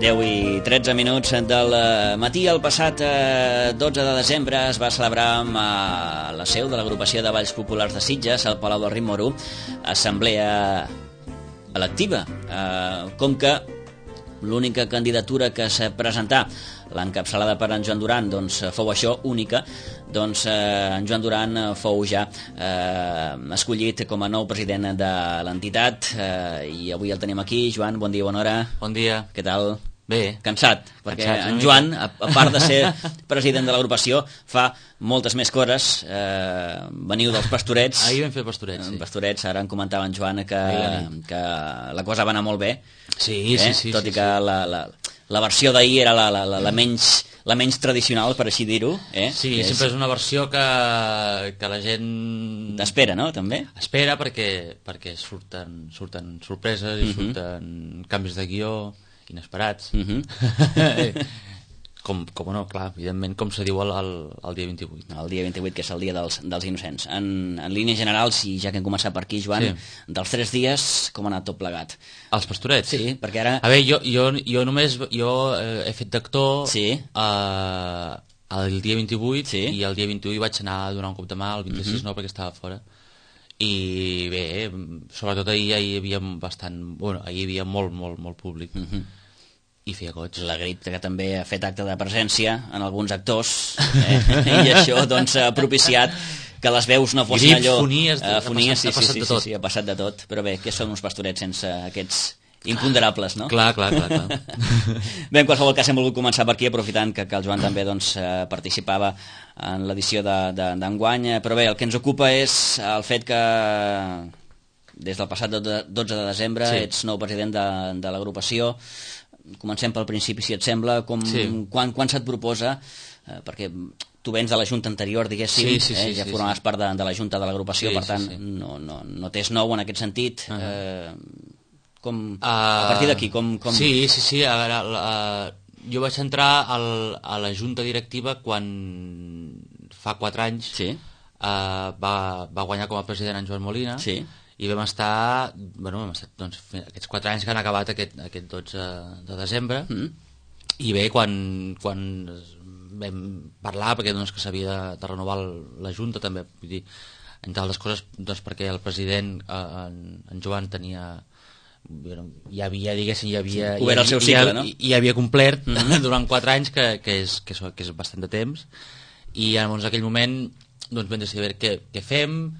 10:13 del matí. El passat 12 de desembre es va celebrar a la seu de l'agrupació de Balls Populars de Sitges, al Palau del Ritme-Oro, assemblea electiva. Com que l'única candidatura que s'ha presentat, l'encapçalada per en Joan Duran, doncs fou això, única, doncs en Joan Duran fou ja escollit com a nou president de l'entitat, i avui el tenim aquí. Joan, bon dia, bona hora. Bon dia. Què tal? Bé. Cansat, perquè en Joan, a part de ser president de l'agrupació, fa moltes més coses. Veniu dels Pastorets. Ahir vam fer Pastorets, sí. Pastorets, ara em comentava en Joan que la cosa va anar molt bé. Sí. Tot i que la versió d'ahir era la menys tradicional, per així dir-ho. Sí, sempre és una versió que la gent... Espera, no?, també? Espera perquè surten sorpreses i surten canvis de guió inesperats. Com no, clar, evidentment, com se diu el dia 28. El dia 28, que és el dia dels innocents. En línies generals, i ja que hem començat per aquí, Joan, dels 3 dies, com ha anat tot plegat? Els Pastorets? Sí, perquè ara... A veure, jo he fet d'actor el dia 28, i el dia 21 vaig anar a donar un cop de mà, el 26 no, perquè estava fora. I bé, sobretot ahir hi havia ahir hi havia molt públic. I feia goig. La Grit, que també ha fet acte de presència en alguns actors, i això doncs ha propiciat que les veus no fossin allò... Fonies, ha passat de tot. Però bé, què són uns Pastorets sense aquests imponderables, no? Clar. Bé, en qualsevol cas hem volgut començar per aquí, aprofitant que el Joan també participava en l'edició d'enguany. Però bé, el que ens ocupa és el fet que des del passat 12 de desembre ets nou president de l'agrupació. Comencem pel principi, si et sembla. Quan se't proposa, perquè tu vens de la junta anterior, diguéssim, ja formaves part de la junta de l'agrupació, per tant no t'és nou en aquest sentit. A partir d'aquí com... Sí, a veure, jo vaig entrar a la junta directiva quan fa 4 anys va guanyar com a president en Joan Molina, i vam estar doncs, aquests 4 anys que han acabat aquest 12 de desembre. I bé, quan vam parlar, perquè doncs, que s'havia de renovar la Junta també, vull dir, entre altres coses doncs, perquè el president en Joan tenia ja havia complert durant 4 anys, que és bastant de temps, i llavors en aquell moment doncs, vam decidir què fem.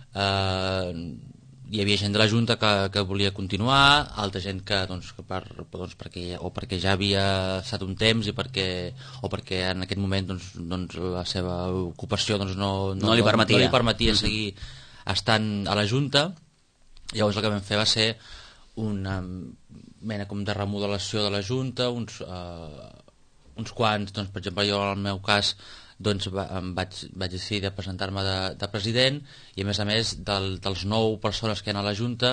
Hi havia gent de la Junta que volia continuar, altra gent que perquè ja havia estat un temps o perquè en aquest moment doncs, la seva ocupació no li permetia seguir estant a la Junta. Llavors el que vam fer va ser una mena com de remodelació de la Junta, uns quants, doncs, per exemple, jo en el meu cas doncs vaig decidir de presentar-me de president, i a més dels 9 persones que hi ha a la Junta,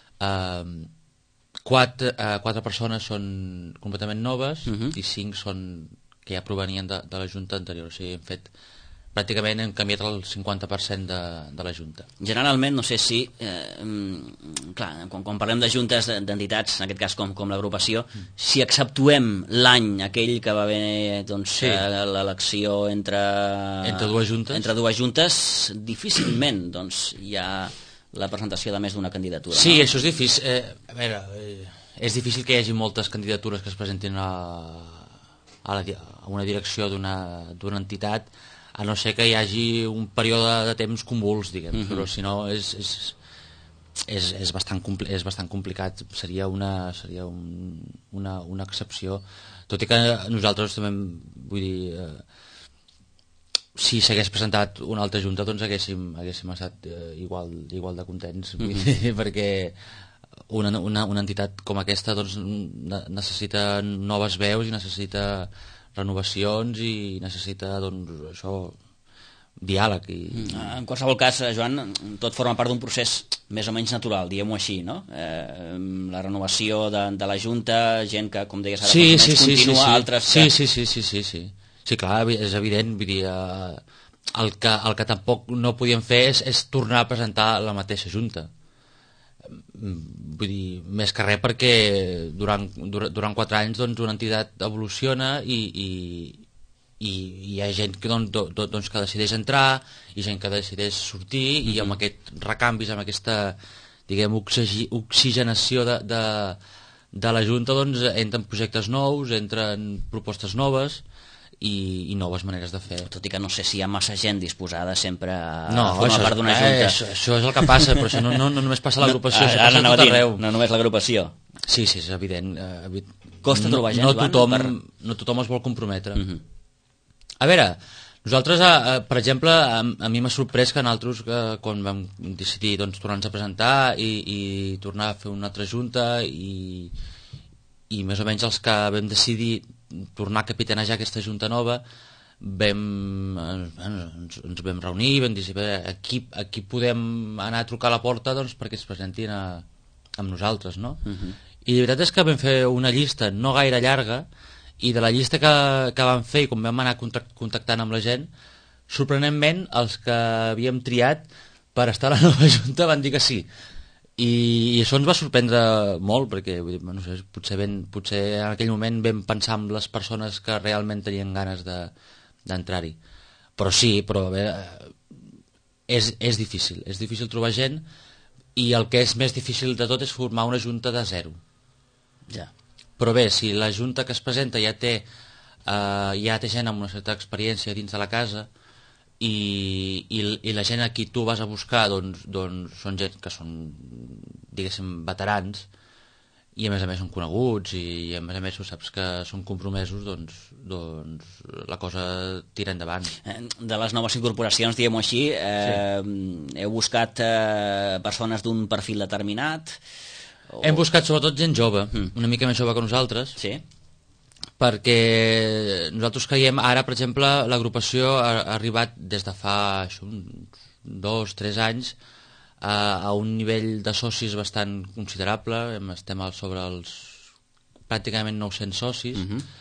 4 persones són completament noves i 5 són que ja provenien de la Junta anterior. O sigui, pràcticament hem canviat el 50% de la Junta. Generalment, no sé si clar, quan parlem de juntes d'entitats, en aquest cas com l'agrupació, si exceptuem l'any aquell que va haver l'elecció entre dues juntes, difícilment doncs, hi ha la presentació de més d'una candidatura. Sí, això és difícil. A veure, és difícil que hi hagi moltes candidatures que es presentin a una direcció d'una entitat, a no ser que hi hagi un període de temps convuls, diguem, però si no és bastant complicat. Seria una excepció, tot i que nosaltres també, vull dir, si s'hagués presentat una altra junta doncs haguéssim estat igual de contents, vull dir, perquè una entitat com aquesta doncs, necessita noves veus i necessita renovacions i necessita diàleg. En qualsevol cas, Joan, tot forma part d'un procés més o menys natural, diguem-ho així, no? La renovació de la Junta, gent que, com deies ara, continua, altres que... Sí, clar, és evident, vull dir, el que tampoc no podíem fer és tornar a presentar la mateixa Junta. vull dir, més que res perquè durant 4 anys doncs, una entitat evoluciona i hi ha gent que, doncs, que decideix entrar i gent que decideix sortir i amb aquests recanvis, amb aquesta, diguem, oxigenació de la Junta, doncs, entren projectes nous, entren propostes noves i noves maneres de fer. Tot i que no sé si hi ha massa gent disposada sempre a formar part d'una Junta. Això és el que passa, però això no només passa a l'agrupació, això passa a tot arreu. No només l'agrupació. Sí, és evident. Costa trobar gent, no tothom es vol comprometre. A veure, nosaltres, per exemple, a mi m'ha sorprès que nosaltres, quan vam decidir doncs, tornar-nos a presentar i tornar a fer una altra junta i més o menys els que vam decidir tornar a capitanejar aquesta junta nova, ens vam reunir, vam dir, aquí podem anar a trucar a la porta doncs, perquè es presentin amb nosaltres, no? I la veritat és que vam fer una llista no gaire llarga i de la llista que vam fer i com vam anar contactant amb la gent, sorprenentment els que havíem triat per estar a la nova junta van dir que sí. I això ens va sorprendre molt perquè no sé, potser en aquell moment vam pensar en les persones que realment tenien ganes d'entrar-hi, però sí, però a veure, és difícil trobar gent i el que és més difícil de tot és formar una junta de zero. Però bé, si la junta que es presenta ja té gent amb una certa experiència dins de la casa i la gent a qui tu vas a buscar doncs són gent que són, diguéssim, veterans i a més són coneguts i a més tu saps que són compromesos, doncs la cosa tira endavant. De les noves incorporacions, diguem-ho així, heu buscat persones d'un perfil determinat? Hem buscat sobretot gent jove, una mica més jove que nosaltres. Sí. Perquè nosaltres creiem, ara per exemple l'agrupació ha arribat des de fa uns 2-3 anys a un nivell de socis bastant considerable, estem sobre els pràcticament 900 socis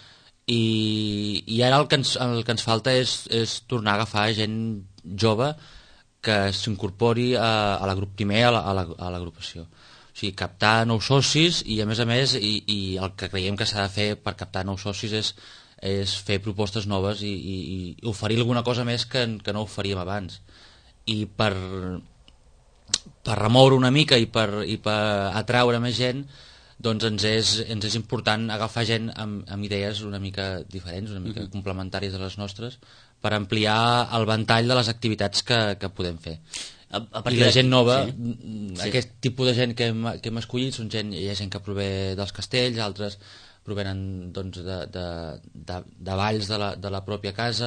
i ara el que ens falta és tornar a agafar gent jove que s'incorpori primer a l'agrupació. O sigui, captar nous socis i a més i el que creiem que s'ha de fer per captar nous socis és fer propostes noves i oferir alguna cosa més que no oferíem abans. I per remoure una mica i per atraure més gent, doncs ens és important agafar gent amb idees una mica diferents, una mica complementàries a les nostres, per ampliar el ventall de les activitats que podem fer. I la gent nova, aquest tipus de gent que hem escollit hi ha gent que prové dels castells, altres provenen doncs, de valls de la pròpia casa.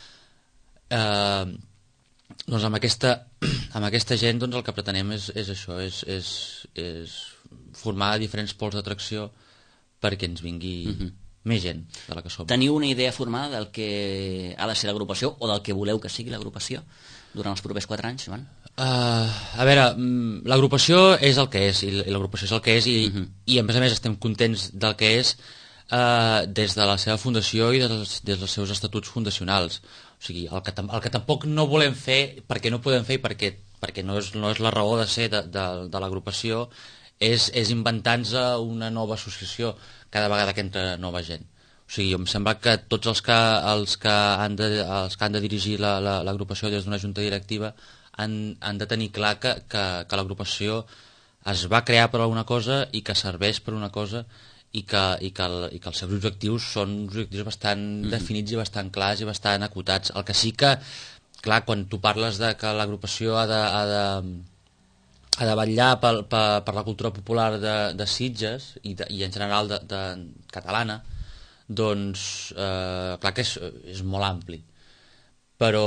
Doncs amb aquesta gent doncs, el que pretenem és això, és formar diferents pols d'atracció perquè ens vingui més gent de la que som. Teniu una idea formada del que ha de ser l'agrupació o del que voleu que sigui l'agrupació durant els propers 4 anys, Joan? A veure, l'agrupació és el que és i l'agrupació és el que és i a més estem contents del que és des de la seva fundació i des dels seus estatuts fundacionals. O sigui, el que tampoc no volem fer, perquè no podem fer perquè no és la raó de ser de l'agrupació, és inventar-nos una nova associació cada vegada que entra nova gent. O sigui, em sembla que tots els que han de dirigir l'agrupació des d'una junta directiva han de tenir clar que l'agrupació es va crear per alguna cosa i que serveix per una cosa i que els seus objectius són objectius bastant definits i bastant clars i bastant acotats. El que sí que, clar, quan tu parles de que l'agrupació ha de vetllar per la cultura popular de Sitges i en general de catalana, doncs clar que és molt ampli, però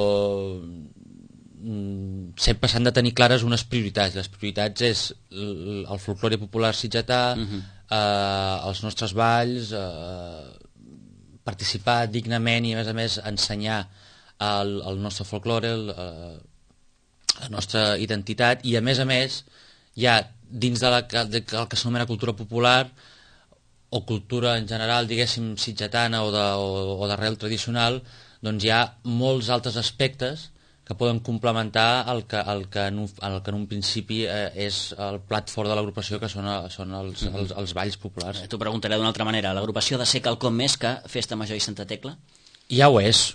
sempre s'han de tenir clares unes prioritats. Les prioritats és el folklore popular sitgetà, els nostres balls, participar dignament i a més ensenyar el nostre folklore, la nostra identitat i a més ja dins del que s'anomena cultura popular o cultura en general, diguéssim, sitgetana o d'arrel tradicional, doncs hi ha molts altres aspectes complementar el que en un principi és el plat fort de l'agrupació, que són els balls populars. T'ho preguntaré d'una altra manera. L'agrupació ha de ser quelcom més que Festa Major i Santa Tecla? Ja ho és,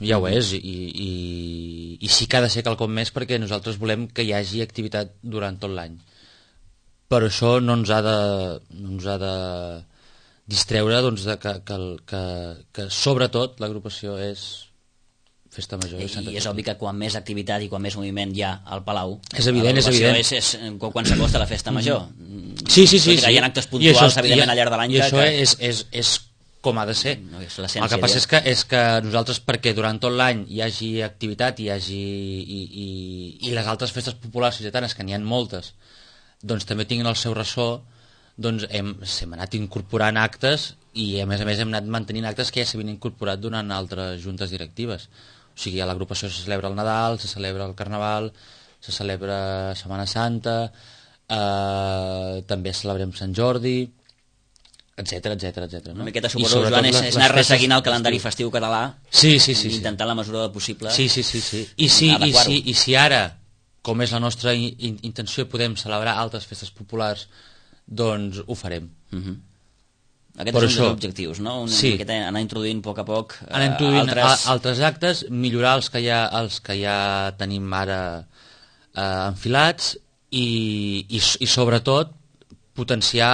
i sí que ha de ser quelcom més, perquè nosaltres volem que hi hagi activitat durant tot l'any. Però això no ens ha de distreure doncs, que sobretot l'agrupació és Festa Major i Santa Tecla. I és obvi que quan més activitat i quan més moviment hi ha al Palau, és evident. És quan s'acosta la Festa Major. Sí. Hi ha actes puntuals, evidentment, al llarg de l'any. I això és com ha de ser. No, el que passa és que nosaltres, perquè durant tot l'any hi hagi activitat i les altres festes populars ciutadanes, que n'hi ha moltes, doncs també tinguin el seu ressò, doncs hem anat incorporant actes i a més hem anat mantenint actes que ja s'havien incorporat durant altres juntes directives. O sigui, a l'agrupació se celebra el Nadal, se celebra el Carnaval, se celebra Setmana Santa, també celebrem Sant Jordi, etcètera. No? Una miqueta, suposo, Joan, és anar resseguint el calendari festiu català, sí. intentant la mesura del possible. Sí. I si ara, com és la nostra intenció, podem celebrar altres festes populars, doncs ho farem. Aquests són els objectius, no? Una miqueta anar introduint a poc altres actes, millorar els que ja tenim ara enfilats i sobretot potenciar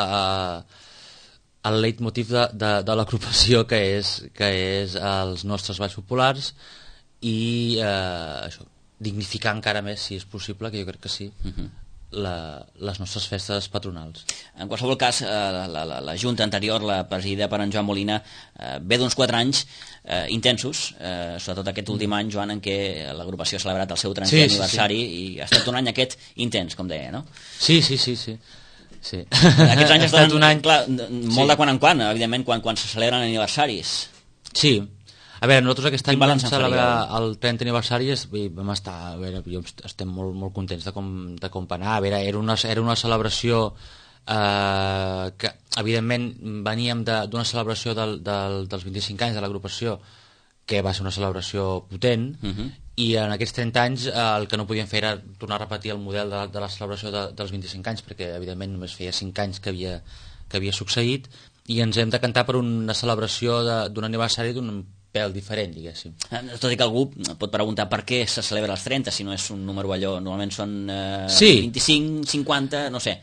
el leitmotiv de l'agrupació, que és els nostres balls populars, i això, dignificar encara més, si és possible, que jo crec que sí, les nostres festes patronals. En qualsevol cas, la Junta anterior, la presidida per en Joan Molina, ve d'uns 4 anys intensos, sobretot aquest últim any, Joan, en què l'agrupació ha celebrat el seu 30è aniversari, i ha estat un any aquest intens, com deia, no? Sí. Aquests anys estan molt de quan en quan, evidentment, quan se celebren aniversaris. Sí. A veure, nosaltres aquest any vam celebrar el 30 aniversari i vam estar, a veure, estem molt contents de com va anar. A veure, era una celebració que, evidentment, veníem d'una celebració dels 25 anys de l'agrupació, que va ser una celebració potent, i en aquests 30 anys el que no podíem fer era tornar a repetir el model de la celebració dels 25 anys, perquè, evidentment, només feia 5 anys que havia succeït, i ens hem de cantar per una celebració d'un aniversari d'un pèl diferent, diguéssim. Tot i que algú pot preguntar per què se celebra els 30, si no és un número allò, normalment són 25, 50, no sé.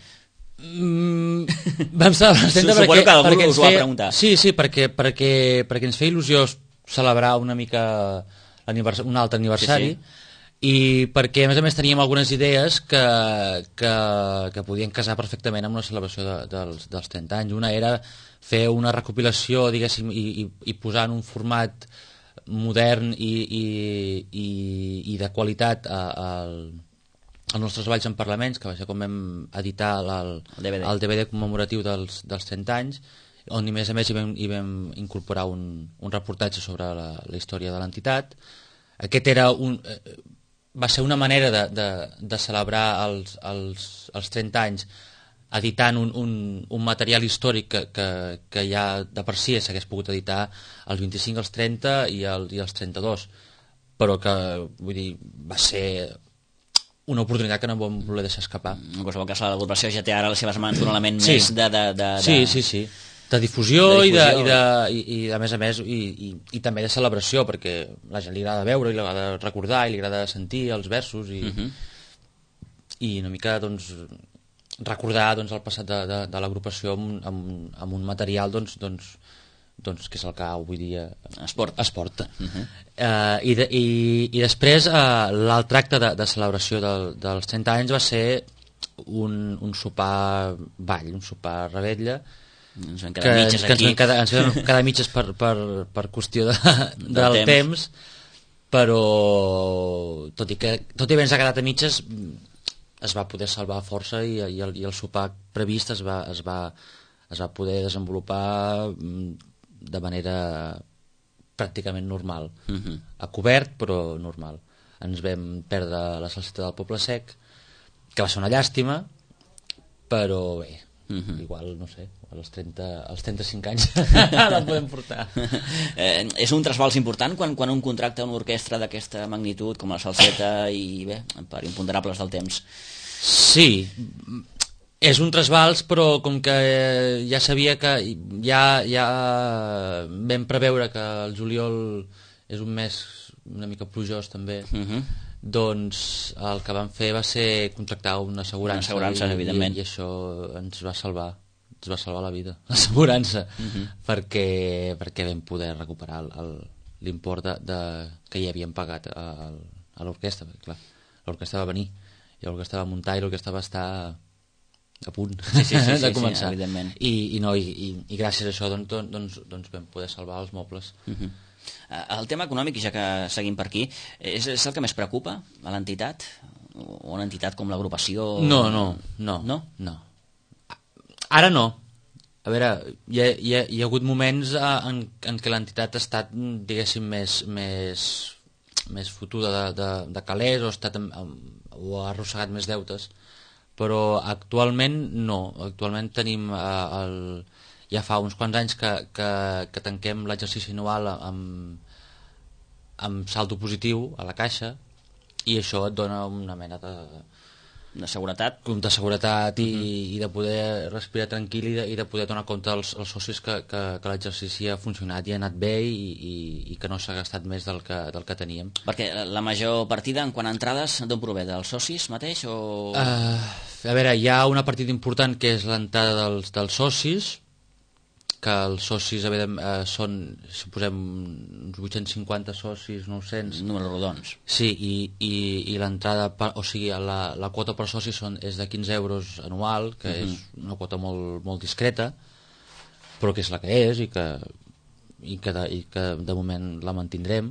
Vam celebrar els 30 suposo que algú us ho va preguntar. Sí, perquè ens feia il·lusió celebrar una mica un altre aniversari, i perquè a més teníem algunes idees que podien casar perfectament amb una celebració dels 30 anys. Una era fer una recopilació, diguéssim, i posar en un format modern i de qualitat els nostres balls en parlaments, que va ser com vam editar el DVD commemoratiu dels 30 anys, on a més hi vam incorporar un reportatge sobre la història de l'entitat. Aquest va ser una manera de celebrar els 30 anys editant un material històric que ja de per si s'hagués pogut editar els 25, els 30 i els 32, però que, vull dir, va ser una oportunitat que no vam voler deixar escapar. En qualsevol cas, l'agrupació ja té ara a les seves mans un element més de difusió i a més i també de celebració, perquè a la gent li agrada veure i li agrada recordar i li agrada sentir els versos i una mica doncs recordar el passat de l'agrupació amb un material doncs que és el que avui dia es porta. I després l'altre acte de celebració dels 30 anys va ser un sopar ball, un sopar revetlla, ens vam quedar mitges per qüestió del temps, però tot i bé ens ha quedat a mitges, es va poder salvar força i el sopar previst es va poder desenvolupar de manera pràcticament normal, a cobert però normal. Ens vam perdre la salseta del Poble Sec, que va ser una llàstima, però bé, igual, no sé, als 35 anys la podem portar. És un trasbals important quan un contracta una orquestra d'aquesta magnitud com la Salseta i bé, per imponderables del temps. Sí, és un trasbals, però com que ja sabia que ja vam preveure que el juliol és un mes una mica plujós també, doncs el que vam fer va ser contractar una assegurança, evidentment. I això ens va salvar la vida, l'assegurança, perquè vam poder recuperar l'import que hi havíem pagat a l'orquestra, perquè clar, l'orquestra va venir i l'orquestra va muntar i l'orquestra va estar a punt de començar. Sí, I gràcies a això doncs vam poder salvar els mobles. El tema econòmic, ja que seguim per aquí, és el que més preocupa a l'entitat? O una entitat com l'agrupació? No. Ara no. A veure, hi ha hagut moments en què l'entitat ha estat, diguéssim, més fotuda de calés o ha arrossegat més deutes, però actualment no. Actualment tenim ja fa uns quants anys que tanquem l'exercici anual amb saldo positiu a la caixa, i això et dona una mena de seguretat, i de poder respirar tranquil i de poder donar compte als socis que l'exercici ha funcionat i ha anat bé i que no s'ha gastat més del que teníem. Perquè la major partida en quant a entrades d'on prové? Dels socis mateix? A veure, hi ha una partida important que és l'entrada dels socis, que els socis són, si posem uns 850 socis, 900... Números rodons. Sí, i l'entrada, o sigui, la quota per socis és de 15 euros anual, que és una quota molt, molt discreta, però que és la que és i que de moment la mantindrem.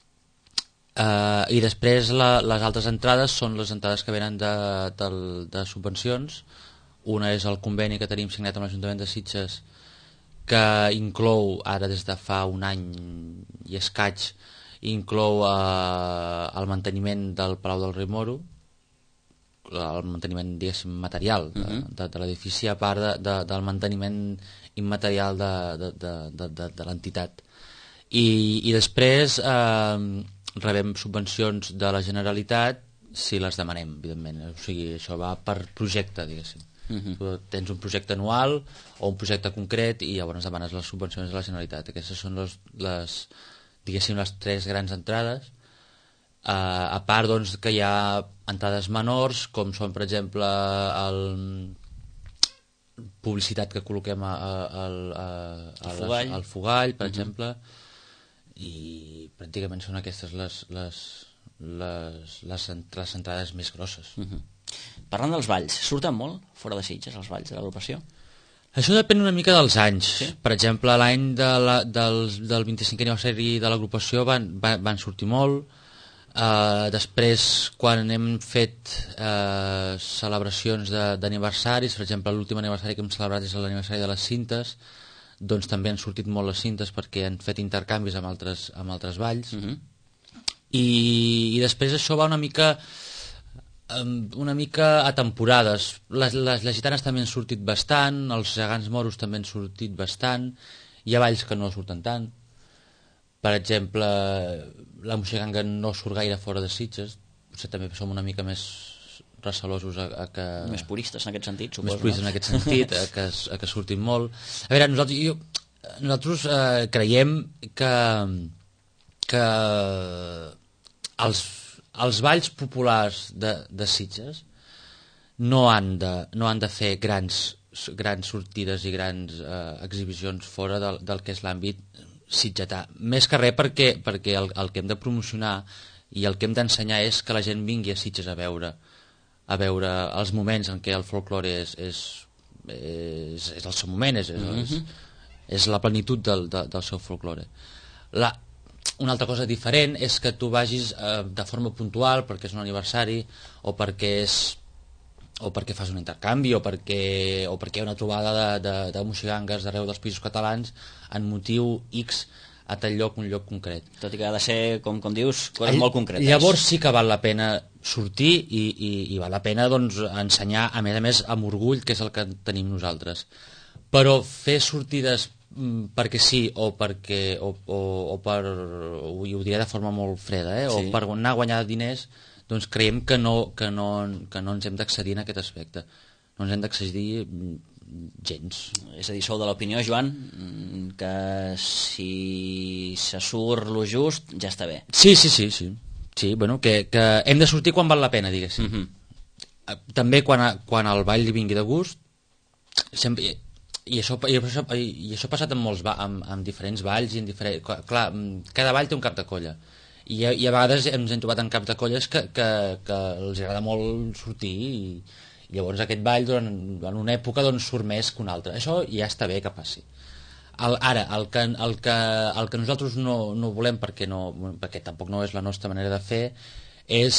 I després les altres entrades són les entrades que venen de subvencions. Una és el conveni que tenim signat amb l'Ajuntament de Sitges, que inclou, ara des de fa un any i escaig, inclou el manteniment del Palau del Rei Moro, el manteniment, diguéssim, material de l'edifici, a part del manteniment immaterial de l'entitat. I després rebem subvencions de la Generalitat si les demanem, evidentment. O sigui, això va per projecte, diguéssim. Tens un projecte anual o un projecte concret i llavors demanes les subvencions de la Generalitat. Aquestes són diguéssim, les tres grans entrades, a part doncs, que hi ha entrades menors, com són per exemple publicitat que col·loquem al Fogall, per exemple, i pràcticament són aquestes les entrades més grosses. Parlant dels balls, surten molt fora de Sitges els balls de l'agrupació? Això depèn una mica dels anys. Sí? Per exemple, l'any del 25è aniversari de l'agrupació van sortir molt. Després, quan hem fet celebracions d'aniversaris, per exemple, l'últim aniversari que hem celebrat és l'aniversari de les cintes, doncs també han sortit molt les cintes perquè han fet intercanvis amb altres balls. I després això va una mica a temporades. Les gitanes també han sortit bastant, els gegants moros també han sortit bastant, hi ha balls que no surten tant. Per exemple, la moixiganga no surt gaire fora de Sitges, potser també som una mica més recelosos a que... Més puristes en aquest sentit, suposo. Més puristes en aquest sentit, a que surtin molt. A veure, nosaltres creiem que els balls populars de Sitges no han de fer grans sortides i grans exhibicions fora del que és l'àmbit sitgetà. Més que res perquè el que hem de promocionar i el que hem d'ensenyar és que la gent vingui a Sitges a veure els moments en què el folklore és el seu moment, és la plenitud del seu folklore. Una altra cosa diferent és que tu vagis de forma puntual perquè és un aniversari o perquè fas un intercanvi o perquè hi ha una trobada de moxigangues d'arreu dels països catalans en motiu X a tal lloc, un lloc concret. Tot i que ha de ser, com dius, coses molt concretes. Llavors sí que val la pena sortir i val la pena doncs, ensenyar, a més, amb orgull, que és el que tenim nosaltres. Però fer sortides perquè sí o perquè o per, ho diré de forma molt freda, o per anar a guanyar diners, doncs creiem que no ens hem d'accedir en aquest aspecte. No ens hem d'accedir gens. És a dir, sou de l'opinió, Joan, que si se surt lo just ja està bé. Sí, bueno, que hem de sortir quan val la pena, diguéssim. També quan el ball vingui de gust, sempre, i això ha passat amb molts amb diferents balls i clar, cada ball té un cap de colla i a vegades ens hem trobat en cap de colles que els agrada molt sortir i llavors aquest ball en una època doncs, surt més que una altra. Això ja està bé que passi. Ara, el que nosaltres no volem perquè tampoc no és la nostra manera de fer és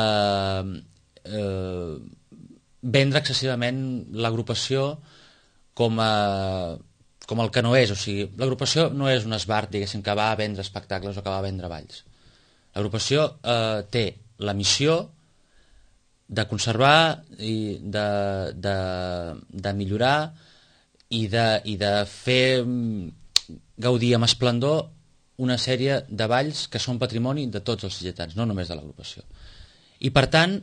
vendre excessivament l'agrupació com el que no és, o sigui, l'agrupació no és un esbart, diguéssim, que va a vendre espectacles o que va a vendre balls. L'agrupació té la missió de conservar i de millorar i de fer gaudir amb esplendor una sèrie de balls que són patrimoni de tots els sitgetans, no només de l'agrupació. I per tant,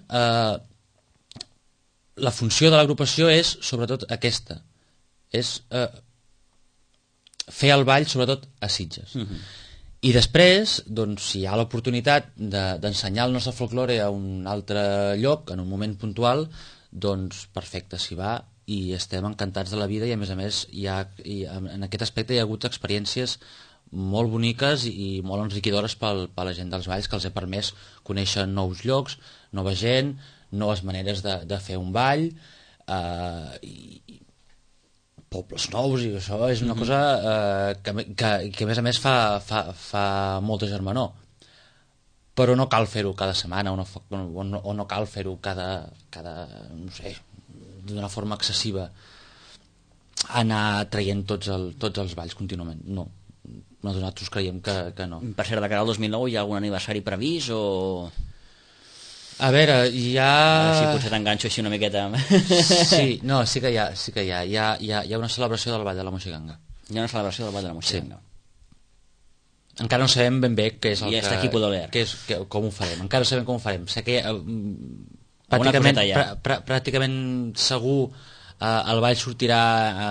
la funció de l'agrupació és sobretot aquesta, és fer el ball sobretot a Sitges. I després, doncs, si hi ha l'oportunitat d'ensenyar el nostre folklore a un altre lloc, en un moment puntual, doncs perfecte, s'hi va i estem encantats de la vida i a més en aquest aspecte hi ha hagut experiències molt boniques i molt enriquidores per la gent dels balls, que els ha permès conèixer nous llocs, nova gent, noves maneres de fer un ball i pobles nous, i això és una cosa que a més fa molta germanor, però no cal fer-ho cada setmana o no cal fer-ho cada no sé, d'una forma excessiva, anar traient tots els balls contínuament. No, nosaltres creiem que no. Per cert, de cara al 2009 hi ha algun aniversari previst o...? A veure, hi ha... Si potser t'enganxo així una miqueta... Sí que hi ha. Hi ha una celebració del Ball de la Moixiganga. Hi ha una celebració del Ball de la Moixiganga. Sí. Encara no sabem ben bé què és el I està aquí Podoler. Com ho farem. Encara no sabem com ho farem. Sé que pràcticament segur el Ball sortirà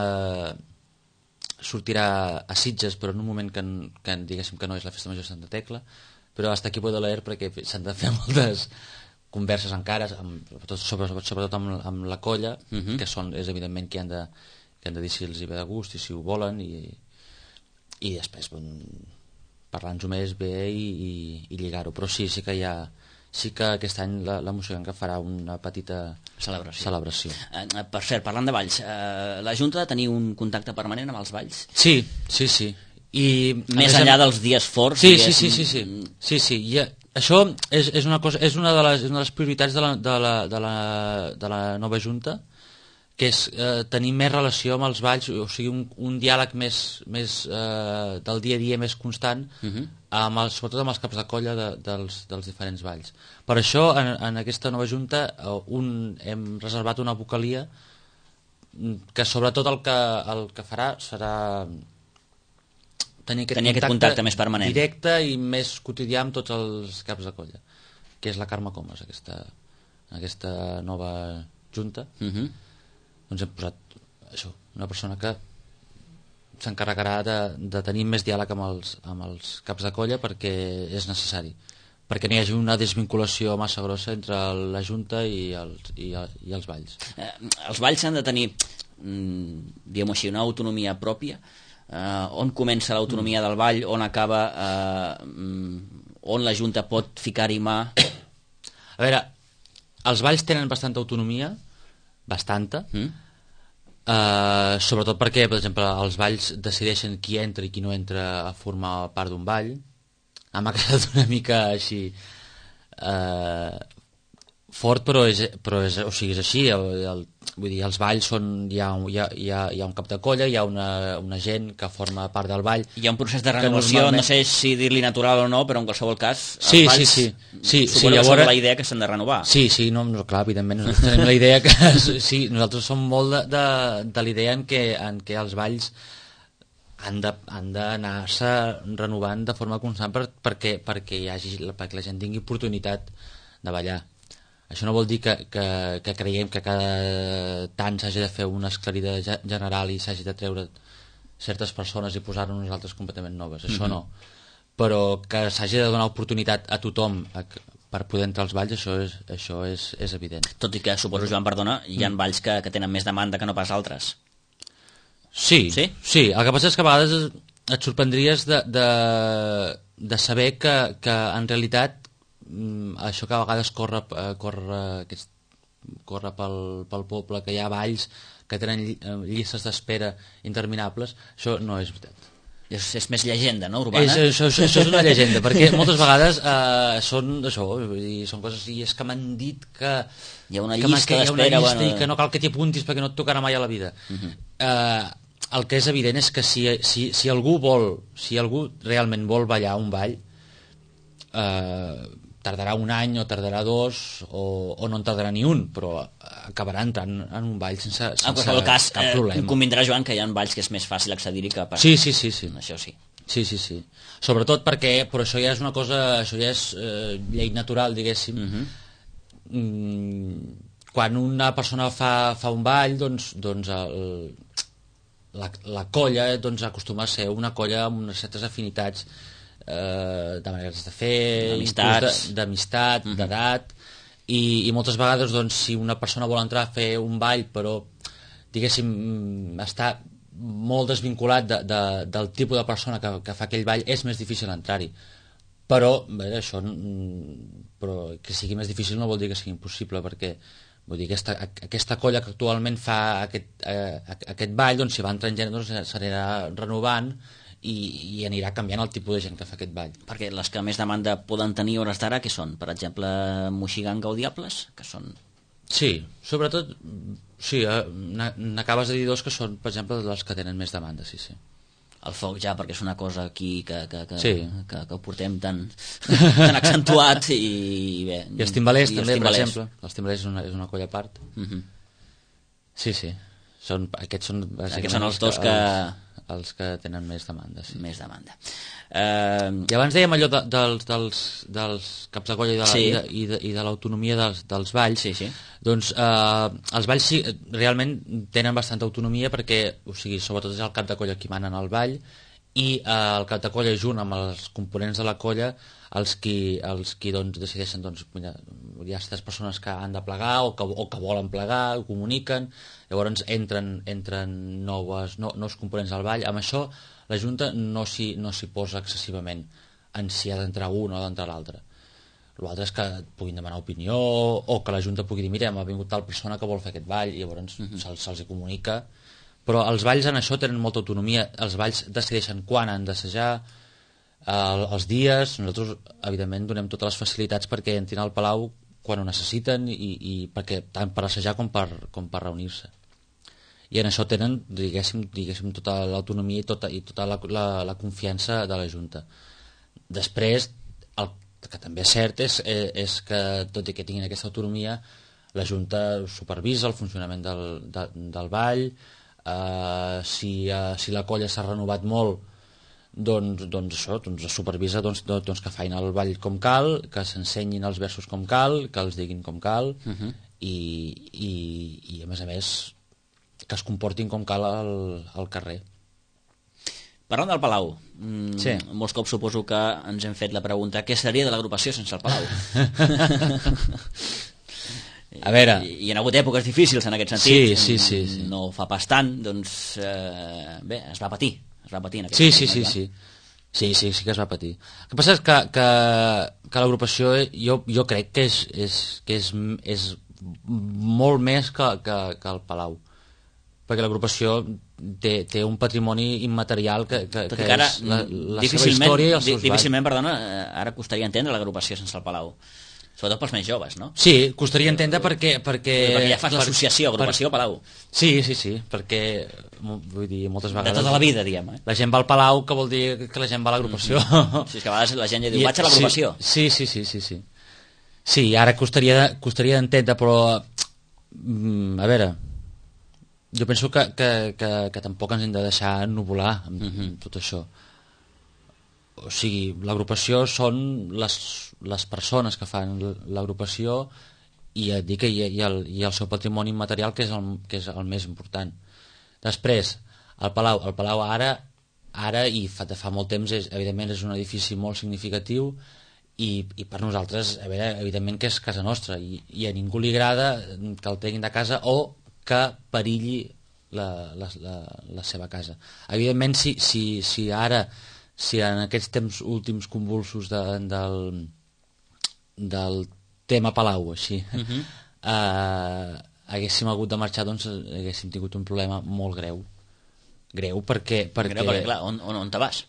a Sitges, però en un moment que diguéssim que no és la Festa Major de Santa Tecla, però està aquí Podoler perquè s'han de fer moltes converses encara, sobretot amb la colla, que és evidentment que han de dir si els hi ve de gust i si ho volen, i després parlar-nos-ho més bé i lligar-ho. Però sí que aquest any la Moixiganga farà una petita celebració. Per cert, parlant de balls, la Junta ha de tenir un contacte permanent amb els balls? Sí. I més enllà dels dies forts? Sí. Això és una de les prioritats de la nova Junta, que és tenir més relació amb els balls, o sigui, un diàleg més del dia a dia més constant, sobretot amb els caps de colla dels diferents balls. Per això, en aquesta nova Junta, hem reservat una vocalia que sobretot el que farà serà tenir aquest contacte més permanent, directe i més quotidià amb tots els caps de colla, que és la Carme Comas, aquesta nova Junta. Doncs hem posat això, una persona que s'encarregarà de tenir més diàleg amb els caps de colla, perquè és necessari, perquè no hi hagi una desvinculació massa grossa entre la Junta i els balls. Els balls han de tenir, diguem-ho així, una autonomia pròpia. On comença l'autonomia del ball, on acaba, on la Junta pot ficar-hi mà? A veure, els balls tenen bastanta autonomia, sobretot perquè, per exemple, els balls decideixen qui entra i qui no entra a formar part d'un ball. M'ha quedat una mica així fort, però és així. vull dir, els balls hi ha un cap de colla, hi ha una gent que forma part del ball. Hi ha un procés de renovació, normalment... no sé si dir-li natural o no, però en qualsevol cas els balls suposo que són la idea que s'han de renovar. Sí, no, clar, evidentment nosaltres tenim la idea que sí, nosaltres som molt de la idea en què els balls han d'anar-se renovant de forma constant perquè la gent tingui oportunitat de ballar. Això no vol dir que creiem que cada tant s'hagi de fer una esclarida general i s'hagi de treure certes persones i posar-ne unes altres completament noves, això no. Però que s'hagi de donar oportunitat a tothom per poder entrar als balls, això és evident. Tot i que, suposo, Joan, perdona, hi ha balls que tenen més demanda que no pas altres. Sí, el que passa és que a vegades et sorprendries de saber que en realitat això que a vegades corre pel poble, que hi ha balls que tenen llistes d'espera interminables, això no és veritat. És més llegenda, no, urbana? Això és una llegenda, perquè moltes vegades són coses, i és que m'han dit que hi ha una llista d'espera i que no cal que t'hi apuntis perquè no et tocarà mai a la vida. El que és evident és que si algú realment vol ballar un ball, tardarà un any o tardarà 2 o no en tardarà ni un, però acabarà entrant en un ball sense cas, cap problema. Convindrà, Joan, que hi ha balls que és més fàcil accedir-hi que Sí. Això sí. Sí. Sobretot perquè, però això ja és una cosa, això ja és llei natural, diguéssim. Quan una persona fa un ball, doncs la colla acostuma a ser una colla amb unes certes afinitats de maneres de fer, d'amistat, d'edat, i moltes vegades doncs, si una persona vol entrar a fer un ball però diguéssim està molt desvinculat del tipus de persona que fa aquell ball, és més difícil entrar-hi, però que sigui més difícil no vol dir que sigui impossible, perquè vull dir, aquesta colla que actualment fa aquest ball, doncs si va entrant gent s'anirà renovant i anirà canviant el tipus de gent que fa aquest ball. Perquè les que més demanda poden tenir hores d'ara, què són? Per exemple, Moixiganga o Diables? Que són... Sí, sobretot, sí, n'acabes de dir dos que són, per exemple, les que tenen més demanda, sí. El foc ja, perquè és una cosa aquí que ho portem tan accentuat i bé... I els timbalers també, per exemple. Els timbalers és una colla a part. Sí. Aquests són els dos que... els que tenen més demanda, sí. Més demanda. I abans dèiem allò dels caps de colla i de l'autonomia dels balls. Sí. Doncs els balls sí, realment tenen bastanta autonomia perquè, o sigui, sobretot és el cap de colla qui mana en el ball, i el cap de colla junt amb els components de la colla els qui doncs, decideixen doncs, hi ha certes persones que han de plegar o que volen plegar, ho comuniquen, llavors entren nous components al ball. Amb això la Junta no s'hi posa excessivament en si ha d'entrar un o ha d'entrar l'altre. L'altre és que puguin demanar opinió o que la Junta pugui dir, mira, m'ha vingut tal persona que vol fer aquest ball, i llavors se'ls comunica. Però els balls en això tenen molta autonomia. Els balls decideixen quan han d'assajar, els dies. Nosaltres evidentment donem totes les facilitats perquè entrin al Palau quan ho necessiten, i perquè tant per assajar com per reunir-se, i en això tenen diguéssim tota l'autonomia i tota la confiança de la Junta. Després el que també és cert és que tot i que tinguin aquesta autonomia, la Junta supervisa el funcionament del ball. Si la colla s'ha renovat molt, doncs es supervisa que facin el ball com cal, que s'ensenyin els versos com cal, que els diguin com cal, i a més que es comportin com cal al carrer. Parlant del Palau, molts cops suposo que ens hem fet la pregunta què seria de l'agrupació sense el Palau? A veure... Hi ha hagut èpoques difícils en aquest sentit. Sí. No fa pas tant, doncs bé, es va patir en aquest sentit. Sí que es va patir. El que passa és que l'agrupació jo crec que és molt més que el Palau, perquè l'agrupació té un patrimoni immaterial que és la seva història i els seus balls. Difícilment, perdona, ara costaria entendre l'agrupació sense el Palau. Sobretot pels més joves, no? Sí, costaria entendre perquè ja fas l'associació, agrupació Palau. Sí, perquè vull dir, moltes vegades... De tota la vida, diguem. La gent va al Palau, que vol dir que la gent va a l'agrupació. Sí, és que a vegades la gent ja diu, vaig a l'agrupació. Sí. Sí, ara costaria d'entendre, però... A veure, jo penso que tampoc ens hem de deixar ennubular amb tot això. O sigui, l'agrupació són les persones que fan l'agrupació i et dic i el seu patrimoni immaterial, que és el més important. Després, el Palau ara i fa molt temps, evidentment és un edifici molt significatiu i per nosaltres, evidentment que és casa nostra i a ningú li agrada que el tinguin de casa o que perilli la seva casa. Evidentment, si ara, si en aquests temps últims convulsos del tema Palau, així, haguéssim hagut de marxar, doncs haguéssim tingut un problema molt greu. Greu perquè clar, on te vas?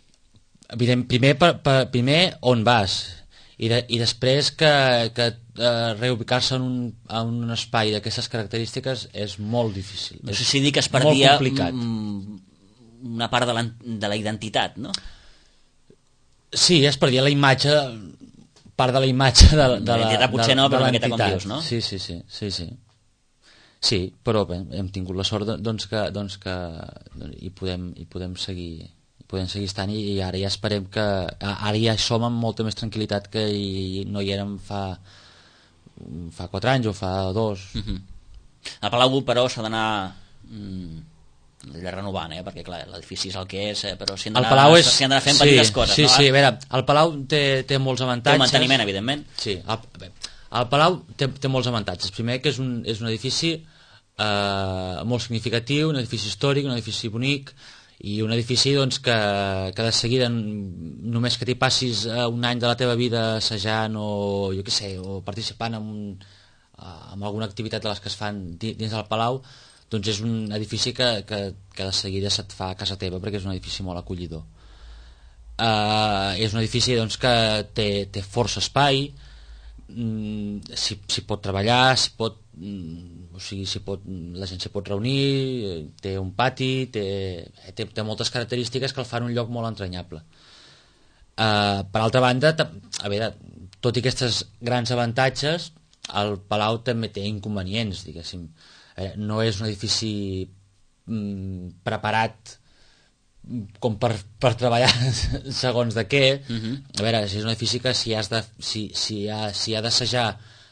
Primer on vas i després que reubicar-se en un espai d'aquestes característiques és molt difícil. No sé si dir que es perdia una part de la identitat, no? Sí, es perdia la imatge, part de la imatge de l'entitat potser no, però aquesta com dius, no? Sí. Sí, però bé, hem tingut la sort que hi podem seguir estant i ara ja esperem que ara ja som amb molta més tranquil·litat que no hi érem fa 4 anys o fa 2. A Palau, però, s'ha d'anar renovant, perquè clar, l'edifici és el que és, però s'hi han d'anar fent petites coses. Sí, a veure, el Palau té molts avantatges. Té manteniment, evidentment. Sí, el Palau té molts avantatges. Primer, que és un edifici molt significatiu, un edifici històric, un edifici bonic, i un edifici doncs, que de seguida, només que t'hi passis un any de la teva vida assajant o jo què sé, o participant en alguna activitat de les que es fan dins del Palau, doncs és un edifici que de seguida se't fa a casa teva, perquè és un edifici molt acollidor. És un edifici doncs, que té força espai, s'hi pot treballar, la gent s'hi pot reunir, té un pati, té moltes característiques que el fan un lloc molt entranyable. Per altra banda, a veure, tot i aquests grans avantatges, el Palau també té inconvenients, diguéssim. No és un edifici preparat com per treballar segons de què. A veure, si és un edifici que si ha d'assajar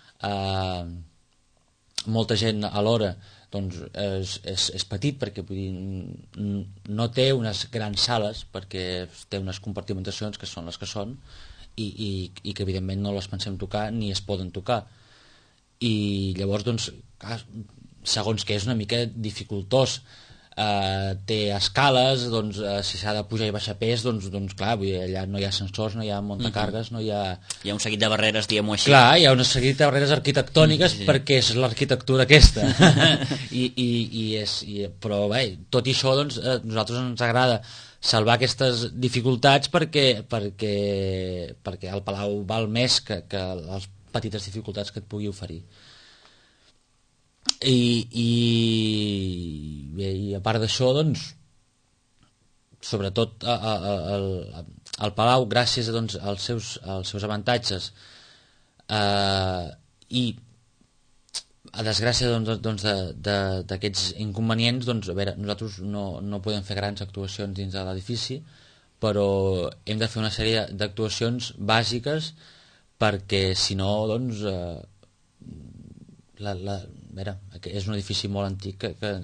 molta gent alhora, doncs és petit, perquè vull dir, no té unes grans sales, perquè té unes compartimentacions que són les que són i que evidentment no les pensem tocar ni es poden tocar, i llavors doncs segons que és una mica dificultós, té escales, doncs si s'ha de pujar i baixar pes, doncs clar, vull dir, allà no hi ha ascensors, no hi ha muntacargues, no hi ha... Hi ha un seguit de barreres, diguem-ho així. Clar, hi ha un seguit de barreres arquitectòniques, perquè és l'arquitectura aquesta. Però bé, tot i això, doncs, a nosaltres ens agrada salvar aquestes dificultats perquè el Palau val més que les petites dificultats que et pugui oferir. I a part d'això, doncs, sobretot el Palau, gràcies doncs, als seus avantatges i a desgràcia d'aquests inconvenients, doncs, a veure, nosaltres no podem fer grans actuacions dins de l'edifici, però hem de fer una sèrie d'actuacions bàsiques perquè si no, doncs, és un edifici molt antic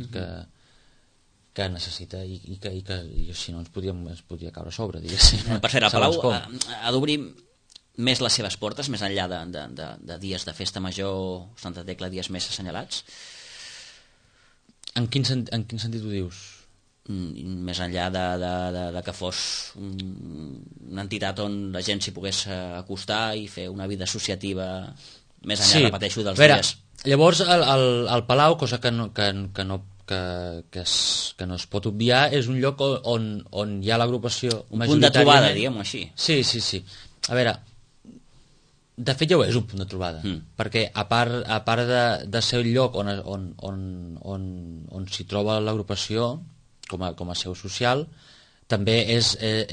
que necessita i si no ens podria caure a sobre, diguéssim. Per cert, el Palau ha d'obrir més les seves portes, més enllà de dies de festa major, Santa Tecla, dies més assenyalats? En quin sentit ho dius? Més enllà de que fos una entitat on la gent s'hi pogués acostar i fer una vida associativa més enllà, repeteixo, dels dies. Llavors el Palau, cosa que no es pot obviar, és un lloc on hi ha l'agrupació un punt de trobada, diguem-ho així. Sí. A veure, De fet ja ho és un punt de trobada, perquè a part de ser el lloc on s'hi troba l'agrupació com a seu social, també és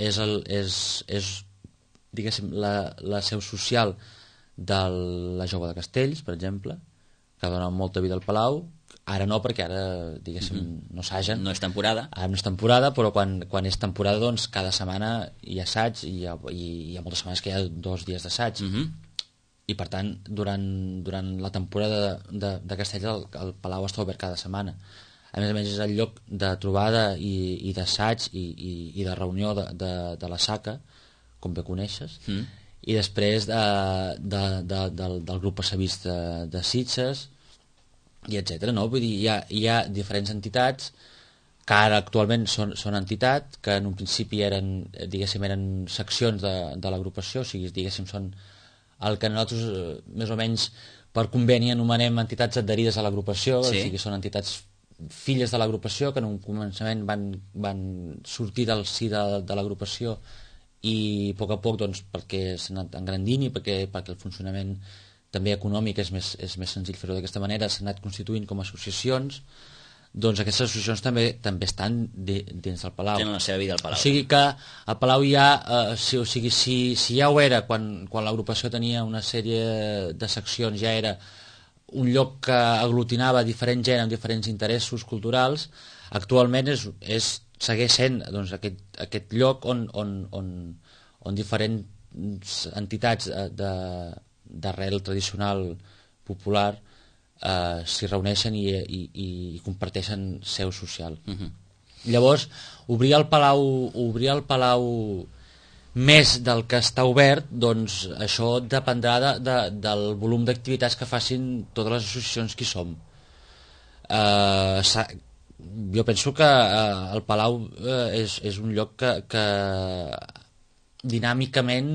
diguéssim la seu social de la Jove de Castells, per exemple, que dona molta vida al Palau. Ara no, perquè ara, diguéssim, no s'hagen. No és temporada. Ara no és temporada, però quan és temporada, doncs, cada setmana hi ha assaig, i hi ha moltes setmanes que hi ha 2 dies d'assaig. I, per tant, durant la temporada de Castells, el Palau està obert cada setmana. A més, és el lloc de trobada i d'assaig i de reunió de la Saca, com bé coneixes, i després del grup passavist de Sitges, i etc. No? Vull dir, hi ha diferents entitats que ara actualment són entitat, que en un principi eren seccions de l'agrupació, o sigui, diguéssim, són el que nosaltres més o menys per conveni anomenem entitats adherides a l'agrupació, sí. O sigui, són entitats filles de l'agrupació que en un començament van sortir del si de l'agrupació i a poc, doncs, perquè s'han anat engrandint i perquè el funcionament també econòmic és més senzill fer-ho d'aquesta manera, s'han anat constituint com a associacions. Doncs aquestes associacions també estan dins del Palau. Tenen la seva vida al Palau. O sigui que al Palau hi ha, si ja ho era quan l'agrupació tenia una sèrie de seccions, ja era un lloc que aglutinava diferents gent amb diferents interessos culturals, actualment segueix sent, doncs, aquest lloc on diferents entitats d'arrel tradicional popular s'hi reuneixen i comparteixen seu social. Llavors, obrir el Palau més del que està obert, doncs això dependrà del volum d'activitats que facin totes les associacions que hi som. Jo penso que el Palau és un lloc que dinàmicament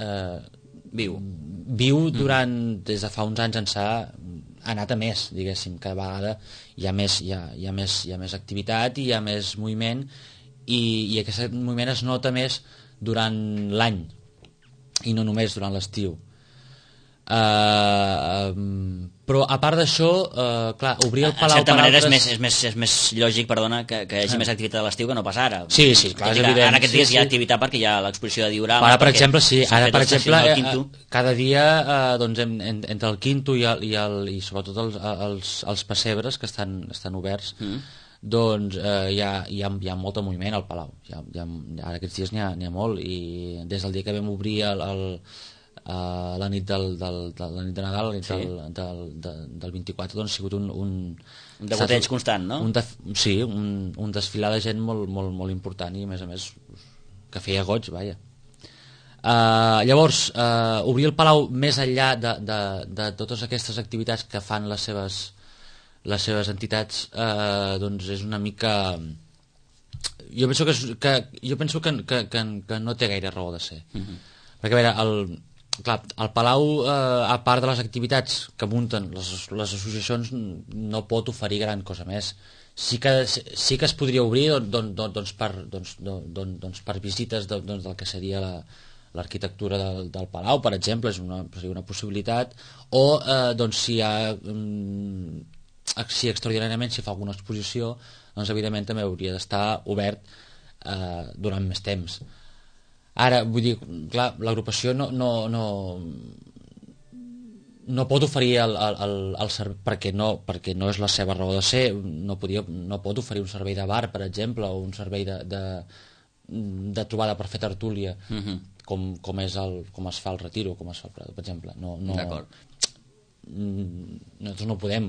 viu des de fa uns anys ençà, ha anat a més, diguéssim, cada vegada hi ha més activitat i hi ha més moviment i aquest moviment es nota més durant l'any i no només durant l'estiu. Però a part d'això, clar, obrir el Palau... En certa manera és més lògic, perdona, que hi hagi més activitat a l'estiu que no pas ara. Sí, clar, és evident. En aquests dies hi ha activitat perquè hi ha l'exposició de diorama. Ara, per exemple, cada dia, doncs, entre el Quinto i sobretot els pessebres que estan oberts, doncs hi ha molt de moviment al Palau. Ara aquests dies n'hi ha molt, i des del dia que vam obrir la nit de Nadal, la nit del 24, doncs ha sigut un degoteig constant, no? Sí, un desfilar de gent molt important i a més que feia goig, vaja. Llavors, obrir el Palau més enllà de totes aquestes activitats que fan les seves entitats, doncs és una mica... Jo penso que no té gaire raó de ser. Perquè, a veure, el Palau, a part de les activitats que munten les associacions, no pot oferir gran cosa més. Sí que es podria obrir per visites del que seria l'arquitectura del Palau, per exemple, és una possibilitat, o si extraordinàriament s'hi fa alguna exposició, doncs evidentment també hauria d'estar obert durant més temps. Ara, vull dir, clar, l'agrupació no pot oferir el servei, perquè no és la seva raó de ser, no pot oferir un servei de bar, per exemple, o un servei de trobada per fer tertúlia, com es fa el Retiro, com es fa el Prado, per exemple. D'acord. Nosaltres no podem,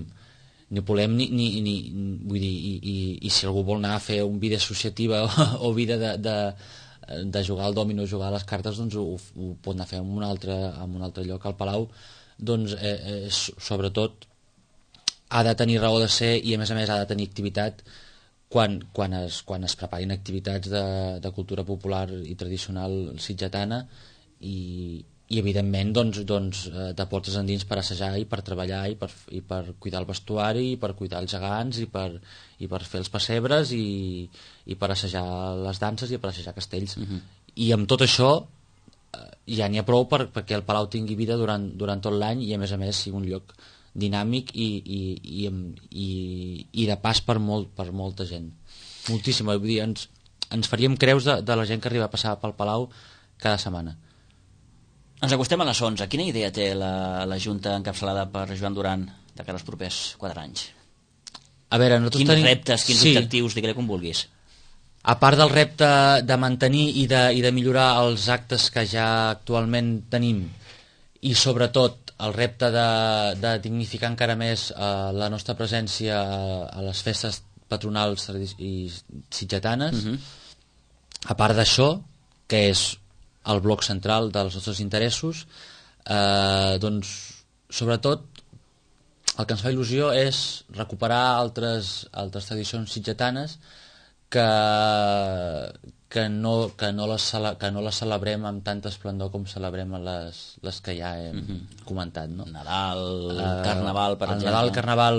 vull dir, i si algú vol anar a fer un vida associativa o vida de jugar al dòmino, jugar a les cartes, doncs ho pot anar a fer en un altre lloc. Al Palau, doncs, sobretot ha de tenir raó de ser i a més ha de tenir activitat quan es preparin activitats de cultura popular i tradicional sitgetana i evidentment doncs, de portes endins per assajar i per treballar i per cuidar el vestuari i per cuidar els gegants i per fer els pessebres i per assajar les danses i per assajar castells. I amb tot això ja n'hi ha prou perquè el Palau tingui vida durant tot l'any i a més sigui un lloc dinàmic i de pas per molta gent, moltíssima. Vull dir, ens faríem creus de la gent que arriba a passar pel Palau cada setmana. Ens acostem a les 11. Quina idea té la Junta encapçalada per Joan Duran de cara als propers 4 anys? A veure, quins reptes, quins objectius, digue-li com vulguis. A part del repte de mantenir i de millorar els actes que ja actualment tenim i sobretot el repte de dignificar encara més la nostra presència a les festes patronals i sitgetanes, a part d'això, que és el bloc central dels nostres interessos, doncs sobretot el que ens fa il·lusió és recuperar altres tradicions sitgetanes que no les celebrem amb tanta esplendor com celebrem les que ja hem comentat, no? Nadal, Carnaval, per exemple. Nadal, Carnaval,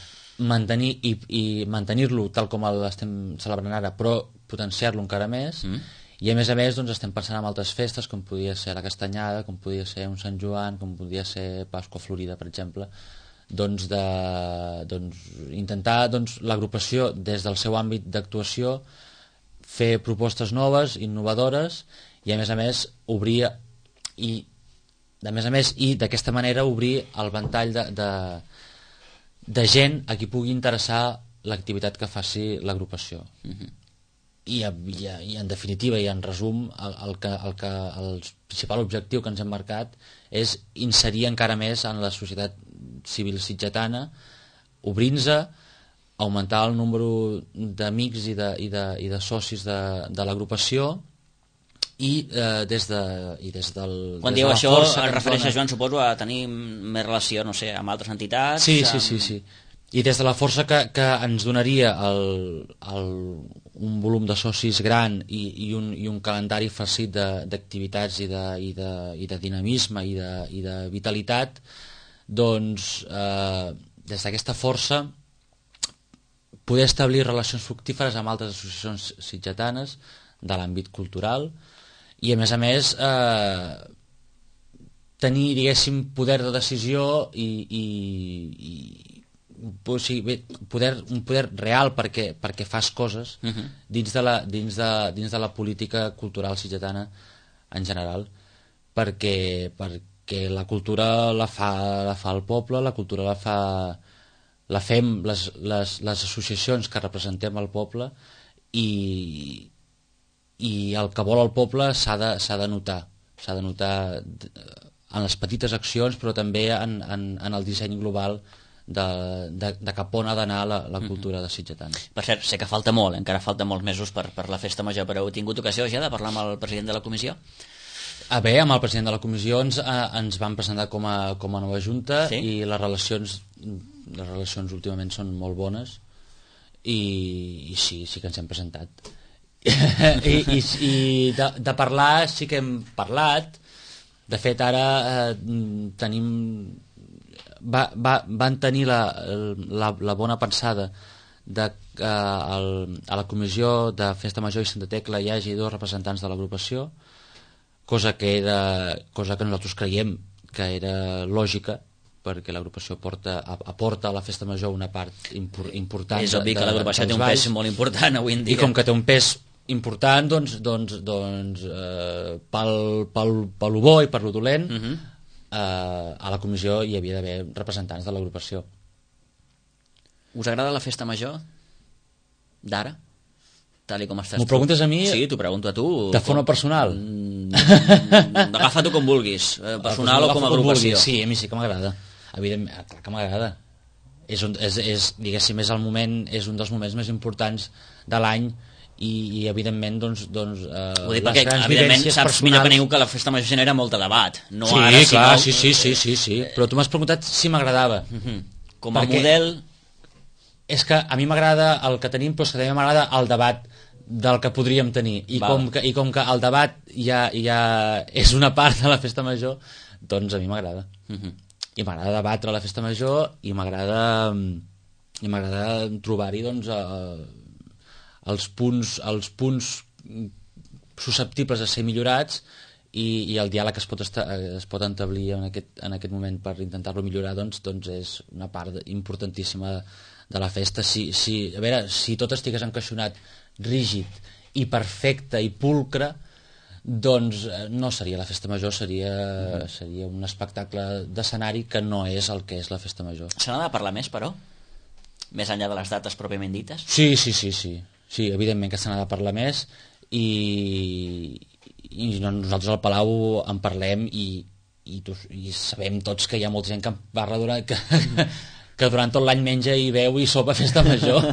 mantenir-lo tal com l'estem celebrant ara, però potenciar-lo encara més. I a més doncs, estem pensant en altres festes, com podia ser la Castanyada, com podia ser un Sant Joan, com podia ser Pasqua Florida, per exemple. Doncs intentar l'agrupació des del seu àmbit d'actuació fer propostes noves, innovadores i a més obrir i d'aquesta manera obrir el ventall de gent a qui pugui interessar l'activitat que faci l'agrupació. I en definitiva i en resum el principal objectiu que ens hem marcat és inserir encara més en la societat civil sitgetana, obrint-se, augmentar el número d'amics i de socis de l'agrupació i des del... Quan diu això es refereix a, Joan, suposo, a tenir més relació, no sé, amb altres entitats... Sí. I des de la força que ens donaria un volum de socis gran i un calendari farcit d'activitats i de dinamisme i de vitalitat, doncs des d'aquesta força poder establir relacions fructíferes amb altres associacions sitgetanes de l'àmbit cultural i a més tenir, diguéssim, poder de decisió i un poder real perquè fas coses dins de la política cultural sitgetana en general, perquè la cultura la fa el poble, la cultura la fem les associacions que representem el poble i el que vol el poble s'ha de notar en les petites accions però també en el disseny global de cap on ha d'anar la cultura de sitgetana. Per cert, sé que falta molt, encara falta molts mesos per la festa major, però heu tingut ocasió ja de parlar amb el president de la comissió? Bé, amb el president de la comissió ens van presentar com a nova junta i les relacions últimament són molt bones i sí que ens hem presentat i de parlar sí que hem parlat. De fet ara tenim van tenir la bona pensada que a la comissió de Festa Major i Santa Tecla hi hagi 2 representants de l'agrupació, cosa que nosaltres creiem que era lògica perquè l'agrupació aporta a la Festa Major una part important. És obvi que l'agrupació té un pes molt important avui en dia. I com que té un pes important, pel bo i per lo dolent, a la comissió hi havia d'haver representants de l'agrupació. Us agrada la Festa Major d'ara? Tal com estàs. M'ho preguntes a mi? Sí, t'ho pregunto a tu. De forma personal? Agafa-t'ho com vulguis, personal o com a agrupació. Sí, a mi sí que m'agrada. Evidentment, clar que m'agrada. Diguéssim, és un dels moments més importants de l'any i evidentment ho dic perquè evidentment saps millor que ningú que la Festa Major genera molt de debat. Sí, però tu m'has preguntat si m'agradava. Com a model... És que a mi m'agrada el que tenim, però és que també m'agrada el debat del que podríem tenir. I com que el debat ja és una part de la Festa Major, doncs a mi m'agrada. I m'agrada debatre la Festa Major i m'agrada trobar-hi els punts susceptibles de ser millorats i el diàleg que es pot establir en aquest moment per intentar-lo millorar, doncs és una part importantíssima de la festa. A veure, si tot estigués encaixonat, rígid i perfecte i pulcre, doncs no seria la festa major, seria un espectacle d'escenari que no és el que és la festa major. Se n'ha de parlar més, però? Més enllà de les dates pròpiament dites? Sí, evidentment que se n'ha de parlar més, i nosaltres al Palau en parlem i sabem tots que hi ha molta gent que en parla que durant tot l'any menja i beu i sopa festa major.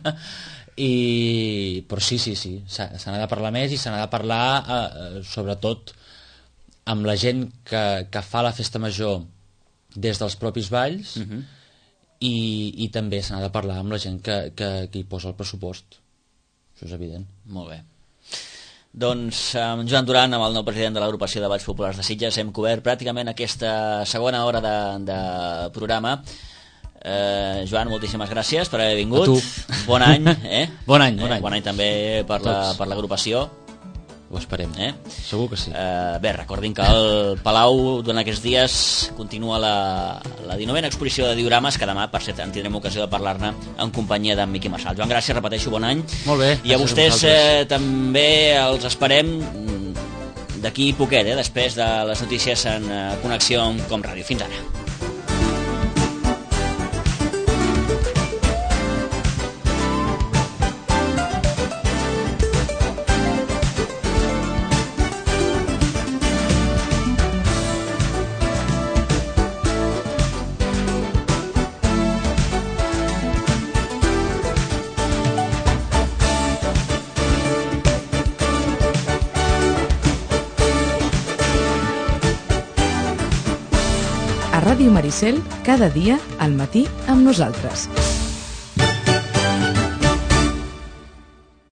Però sí, se n'ha de parlar més, i se n'ha de parlar sobretot amb la gent que fa la festa major des dels propis balls, i també se n'ha de parlar amb la gent que hi posa el pressupost. Això és evident. Molt bé. Doncs amb Joan Duran, amb el nou president de l'Agrupació de Balls Populars de Sitges, hem cobert pràcticament aquesta segona hora de programa. Joan, moltíssimes gràcies per haver vingut. A tu. Bon any. Bon any. Bon any també per l'agrupació. Ho esperem, segur que sí. Bé, recordin que el Palau durant aquests dies continua la 19a exposició de diorames, que demà, per cert, en tindrem ocasió de parlar-ne en companyia d'en Miqui Marçal. Joan, gràcies, repeteixo, bon any. Molt bé. I a vostès també els esperem d'aquí poquet, després de les notícies en connexió amb Com Ràdio. Fins ara. Ràdio Maricel, cada dia al matí amb nosaltres.